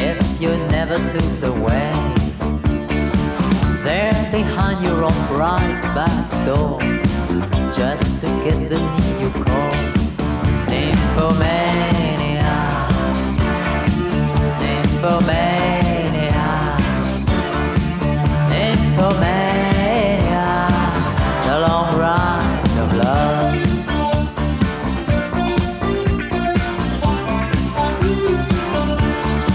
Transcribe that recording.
if you never took the way. There behind your own bride's back door, just to get the need you call. Nymphomania, nymphomania, nymphomania, the long ride of love.